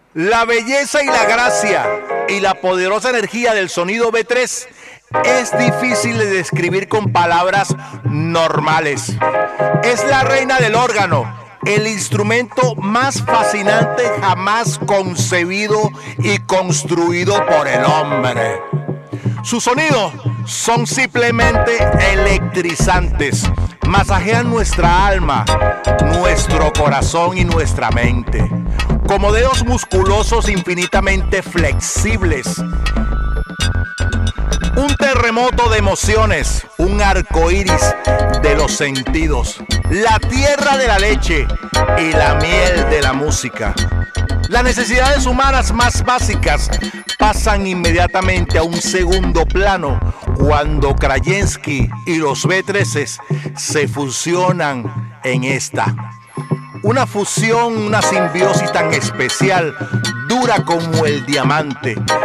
La belleza y la gracia y la poderosa energía del sonido B3 es difícil de describir con palabras normales. Es la reina del órgano, el instrumento más fascinante jamás concebido y construido por el hombre. Sus sonidos son simplemente electrizantes, masajean nuestra alma, nuestro corazón y nuestra mente, como dedos musculosos infinitamente flexibles. Un terremoto de emociones, un arco iris de los sentidos, la tierra de la leche y la miel de la música. Las necesidades humanas más básicas pasan inmediatamente a un segundo plano cuando Krajewski y los B13 se fusionan en esta. Una fusión, una simbiosis tan especial, dura como el diamante,